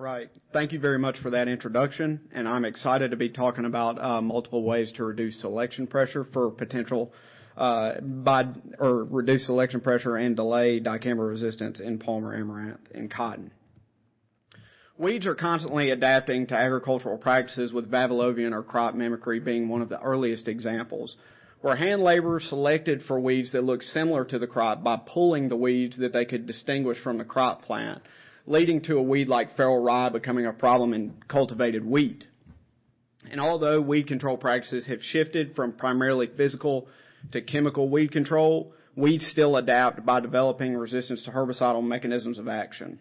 right. Thank you very much for that introduction, and I'm excited to be talking about multiple ways to reduce selection pressure for potential reduce selection pressure and delay dicamba resistance in Palmer amaranth and cotton. Weeds are constantly adapting to agricultural practices, with Pavlovian or crop mimicry being one of the earliest examples, where hand laborers selected for weeds that look similar to the crop by pulling the weeds that they could distinguish from the crop plant, leading to a weed like feral rye becoming a problem in cultivated wheat. And although weed control practices have shifted from primarily physical to chemical weed control, weeds still adapt by developing resistance to herbicidal mechanisms of action.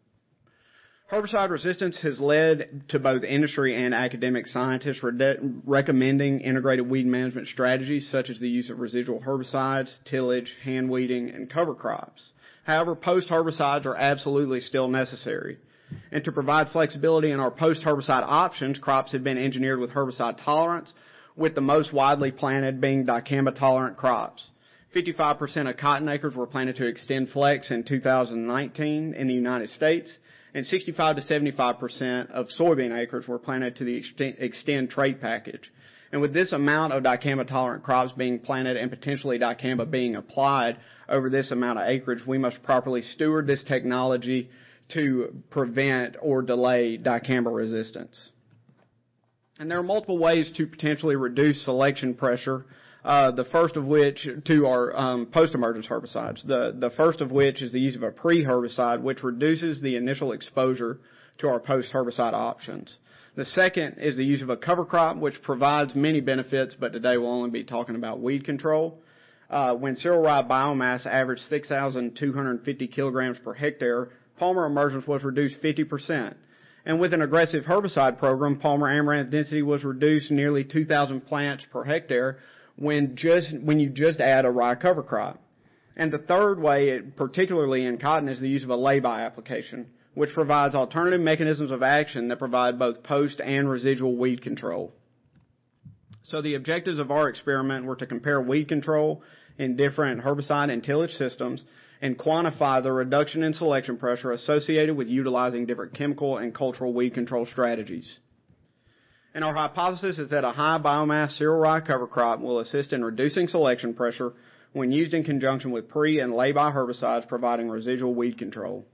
Herbicide resistance has led to both industry and academic scientists recommending integrated weed management strategies such as the use of residual herbicides, tillage, hand weeding, and cover crops. However, post-herbicides are absolutely still necessary. And to provide flexibility in our post-herbicide options, crops have been engineered with herbicide tolerance, with the most widely planted being dicamba-tolerant crops. 55% of cotton acres were planted to Extend Flex in 2019 in the United States, and 65 to 75% of soybean acres were planted to the Extend trait package. And with this amount of dicamba-tolerant crops being planted and potentially dicamba being applied over this amount of acreage, we must properly steward this technology to prevent or delay dicamba resistance. And there are multiple ways to potentially reduce selection pressure, the first of which to our post-emergence herbicides. The first of which is the use of a pre-herbicide, which reduces the initial exposure to our post-herbicide options. The second is the use of a cover crop, which provides many benefits, but today we'll only be talking about weed control. When cereal rye biomass averaged 6,250 kilograms per hectare, Palmer emergence was reduced 50%. And with an aggressive herbicide program, Palmer amaranth density was reduced nearly 2,000 plants per hectare when you just add a rye cover crop. And the third way, particularly in cotton, is the use of a lay-by application, which provides alternative mechanisms of action that provide both post and residual weed control. So the objectives of our experiment were to compare weed control in different herbicide and tillage systems and quantify the reduction in selection pressure associated with utilizing different chemical and cultural weed control strategies. And our hypothesis is that a high biomass cereal rye cover crop will assist in reducing selection pressure when used in conjunction with pre- and lay-by herbicides providing residual weed control.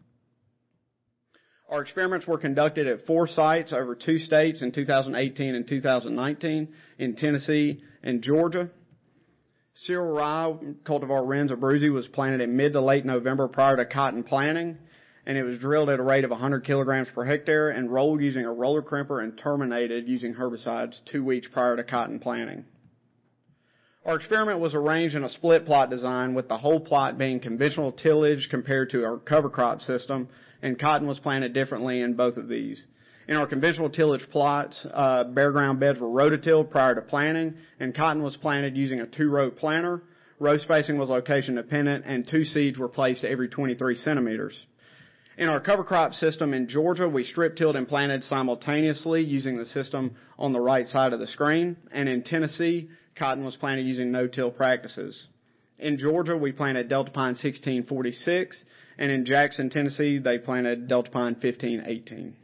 Our experiments were conducted at 4 sites over 2 states in 2018 and 2019 in Tennessee and Georgia. Cereal rye cultivar Renz Abruzzi was planted in mid to late November prior to cotton planting, and it was drilled at a rate of 100 kilograms per hectare and rolled using a roller crimper and terminated using herbicides 2 weeks prior to cotton planting. Our experiment was arranged in a split plot design, with the whole plot being conventional tillage compared to our cover crop system, and cotton was planted differently in both of these. In our conventional tillage plots, bare ground beds were rototilled prior to planting, and cotton was planted using a 2-row planter. Row spacing was location dependent, and 2 seeds were placed every 23 centimeters. In our cover crop system in Georgia, we strip-tilled and planted simultaneously using the system on the right side of the screen, and in Tennessee, cotton was planted using no-till practices. In Georgia, we planted Delta Pine 1646, and in Jackson, Tennessee, they planted Delta Pine 1518.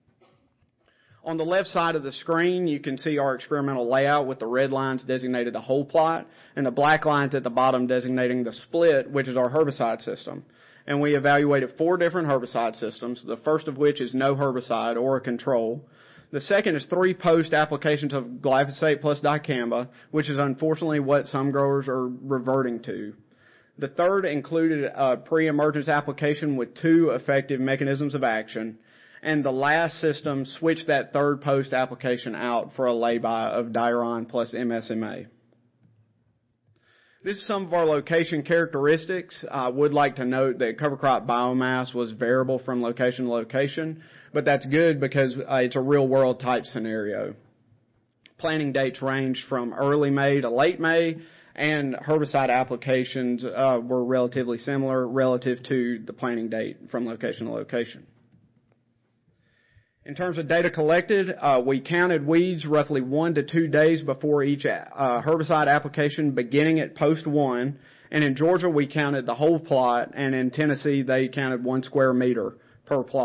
On the left side of the screen, you can see our experimental layout with the red lines designated the whole plot and the black lines at the bottom designating the split, which is our herbicide system. And we evaluated 4 different herbicide systems, the first of which is no herbicide or a control. The second is 3 post applications of glyphosate plus dicamba, which is unfortunately what some growers are reverting to. The third included a pre-emergence application with 2 effective mechanisms of action. And the last system switched that third post application out for a lay-by of Diron plus MSMA. This is some of our location characteristics. I would like to note that cover crop biomass was variable from location to location, but that's good because it's a real-world type scenario. Planting dates ranged from early May to late May, and herbicide applications were relatively similar relative to the planting date from location to location. In terms of data collected, we counted weeds roughly 1 to 2 days before each herbicide application, beginning at post 1. And in Georgia, we counted the whole plot, and in Tennessee, they counted 1 square meter per plot.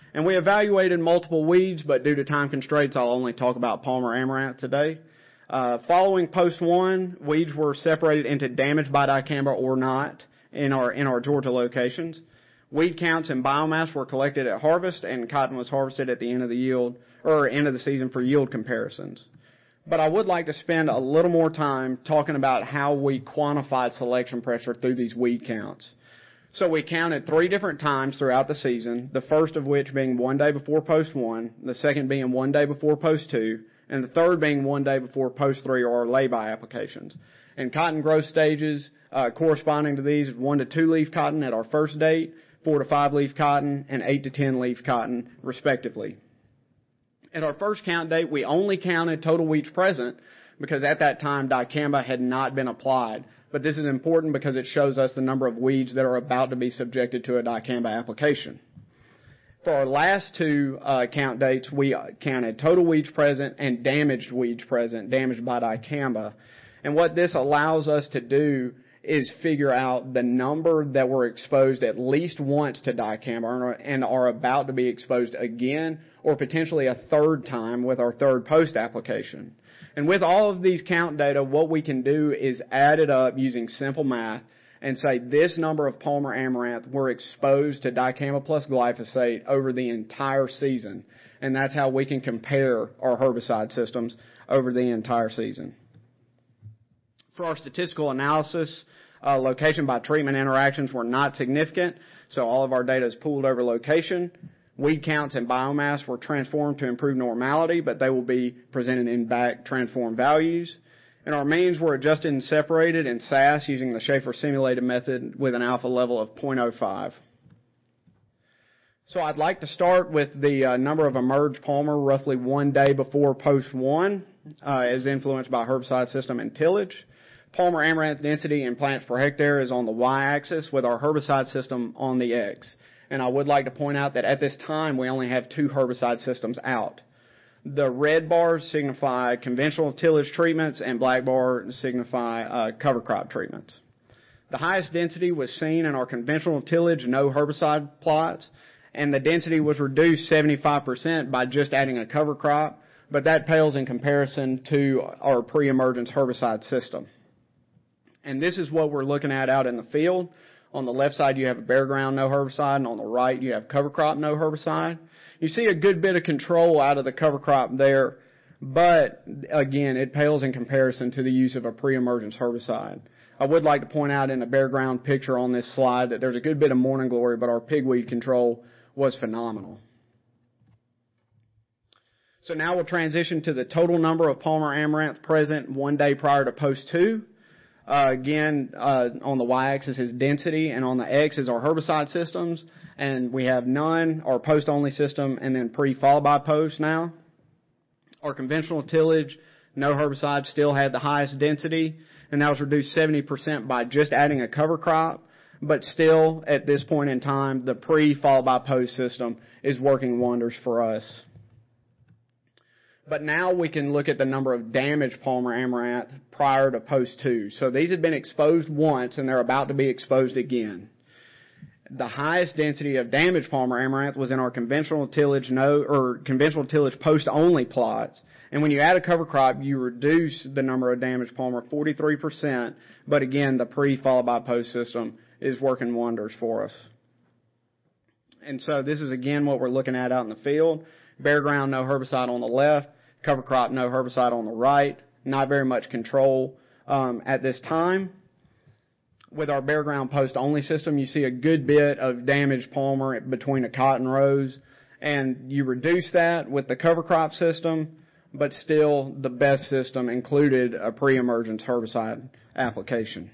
And we evaluated multiple weeds, but due to time constraints, I'll only talk about Palmer amaranth today. Following post 1, weeds were separated into damaged by dicamba or not in our Georgia locations. Weed counts and biomass were collected at harvest, and cotton was harvested at the end of the season for yield comparisons. But I would like to spend a little more time talking about how we quantified selection pressure through these weed counts. So we counted 3 different times throughout the season, the first of which being 1 day before post 1, the second being 1 day before post 2, and the third being 1 day before post 3 or our lay-by applications. And cotton growth stages corresponding to these, 1 to 2 leaf cotton at our first date, 4 to 5 leaf cotton, and 8 to 10 leaf cotton, respectively. At our first count date, we only counted total weeds present because at that time dicamba had not been applied. But this is important because it shows us the number of weeds that are about to be subjected to a dicamba application. For our last 2 count dates, we counted total weeds present and damaged weeds present, damaged by dicamba. And what this allows us to do is figure out the number that were exposed at least once to dicamba and are about to be exposed again or potentially a third time with our third post application. And with all of these count data, what we can do is add it up using simple math and say this number of Palmer amaranth were exposed to dicamba plus glyphosate over the entire season. And that's how we can compare our herbicide systems over the entire season. For our statistical analysis, location by treatment interactions were not significant, so all of our data is pooled over location. Weed counts and biomass were transformed to improve normality, but they will be presented in back transformed values. And our means were adjusted and separated in SAS using the Schaefer simulated method with an alpha level of 0.05. So I'd like to start with the number of emerged Palmer roughly 1 day before post 1 as influenced by herbicide system and tillage. Palmer amaranth density in plants per hectare is on the y-axis with our herbicide system on the x. And I would like to point out that at this time we only have 2 herbicide systems out. The red bars signify conventional tillage treatments and black bars signify cover crop treatments. The highest density was seen in our conventional tillage no herbicide plots, and the density was reduced 75% by just adding a cover crop, but that pales in comparison to our pre-emergence herbicide system. And this is what we're looking at out in the field. On the left side, you have a bare ground no herbicide, and on the right, you have cover crop no herbicide. You see a good bit of control out of the cover crop there, but again, it pales in comparison to the use of a pre-emergence herbicide. I would like to point out in the bare ground picture on this slide that there's a good bit of morning glory, but our pigweed control was phenomenal. So now we'll transition to the total number of Palmer amaranth present 1 day prior to post 2. Again, on the y-axis is density, and on the x is our herbicide systems, and we have none, our post-only system, and then pre followed by post now. Our conventional tillage, no herbicide, still had the highest density, and that was reduced 70% by just adding a cover crop, but still, at this point in time, the pre followed by post system is working wonders for us. But now we can look at the number of damaged Palmer amaranth prior to post 2. So these had been exposed once and they're about to be exposed again. The highest density of damaged Palmer amaranth was in our conventional tillage conventional tillage post only plots. And when you add a cover crop, you reduce the number of damaged Palmer 43%. But again, the pre followed by post system is working wonders for us. And so this is again what we're looking at out in the field. Bare ground, no herbicide on the left. Cover crop, no herbicide on the right. Not very much control at this time. With our bare ground post only system, you see a good bit of damaged Palmer between the cotton rows, and you reduce that with the cover crop system, but still the best system included a pre-emergence herbicide application.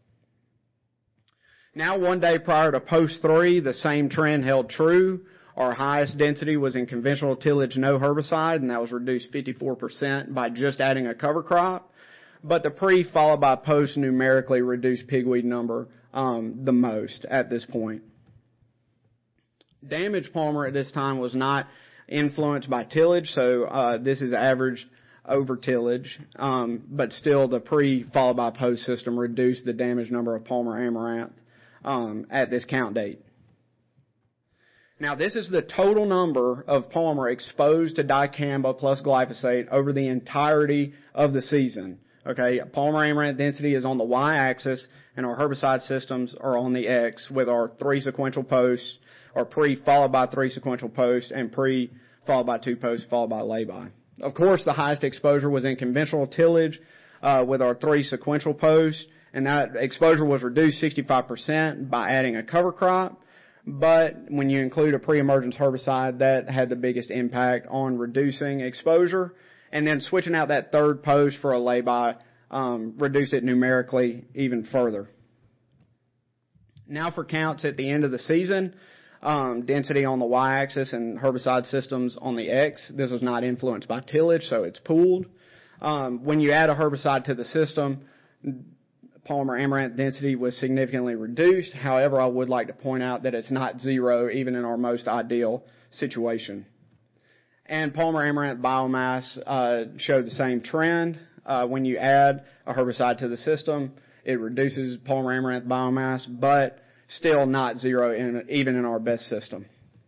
Now 1 day prior to post 3, the same trend held true. Our highest density was in conventional tillage no herbicide, and that was reduced 54% by just adding a cover crop. But the pre followed by post numerically reduced pigweed number the most at this point. Damaged Palmer at this time was not influenced by tillage, so this is averaged over tillage, but still the pre followed by post system reduced the damaged number of Palmer amaranth at this count date. Now, this is the total number of Palmer exposed to dicamba plus glyphosate over the entirety of the season. Okay, Palmer amaranth density is on the y-axis, and our herbicide systems are on the x, with our 3 sequential posts, or pre followed by 3 sequential posts, and pre followed by 2 posts followed by lay-by. Of course, the highest exposure was in conventional tillage with our 3 sequential posts, and that exposure was reduced 65% by adding a cover crop. But when you include a pre-emergence herbicide, that had the biggest impact on reducing exposure. And then switching out that 3rd post for a lay-by reduced it numerically even further. Now for counts at the end of the season, density on the y-axis and herbicide systems on the x. This was not influenced by tillage, so it's pooled. When you add a herbicide to the system, Palmer amaranth density was significantly reduced. However, I would like to point out that it's not zero, even in our most ideal situation. And Palmer amaranth biomass showed the same trend. When you add a herbicide to the system, it reduces Palmer amaranth biomass, but still not zero even in our best system.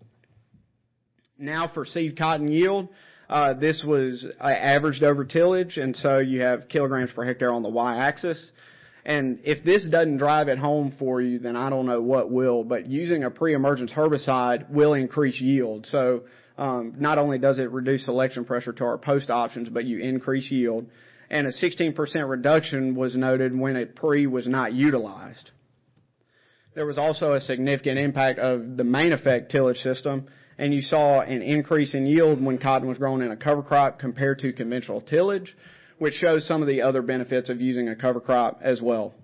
Now for seed cotton yield, this was averaged over tillage, and so you have kilograms per hectare on the y-axis. And if this doesn't drive it home for you, then I don't know what will. But using a pre-emergence herbicide will increase yield. So not only does it reduce selection pressure to our post options, but you increase yield. And a 16% reduction was noted when a pre was not utilized. There was also a significant impact of the main effect tillage system, and you saw an increase in yield when cotton was grown in a cover crop compared to conventional tillage, which shows some of the other benefits of using a cover crop as well.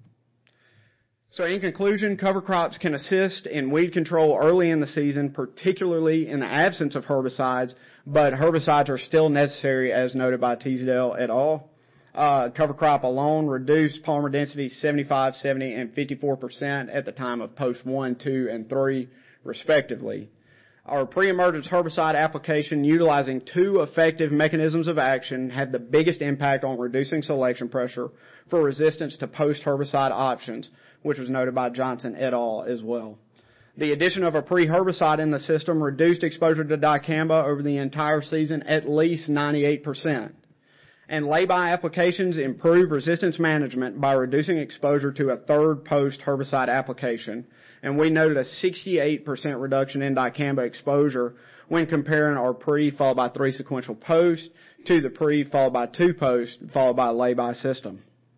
So in conclusion, cover crops can assist in weed control early in the season, particularly in the absence of herbicides, but herbicides are still necessary as noted by Teasdale et al. Cover crop alone reduced Palmer density 75, 70, and 54% at the time of post 1, 2, and 3, respectively. Our pre-emergence herbicide application utilizing 2 effective mechanisms of action had the biggest impact on reducing selection pressure for resistance to post-herbicide options, which was noted by Johnson et al. As well. The addition of a pre-herbicide in the system reduced exposure to dicamba over the entire season at least 98%. And lay-by applications improve resistance management by reducing exposure to a 3rd post-herbicide application. And we noted a 68% reduction in dicamba exposure when comparing our pre followed by 3 sequential posts to the pre followed by 2 posts followed by a lay-by system.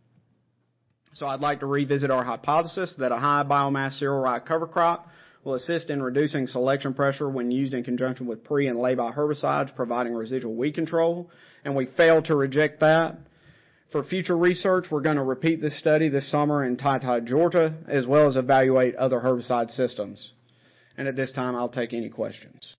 So I'd like to revisit our hypothesis that a high biomass cereal rye cover crop will assist in reducing selection pressure when used in conjunction with pre and lay-by herbicides, providing residual weed control. And we failed to reject that. For future research, we're going to repeat this study this summer in Tye, Georgia, as well as evaluate other herbicide systems. And at this time, I'll take any questions.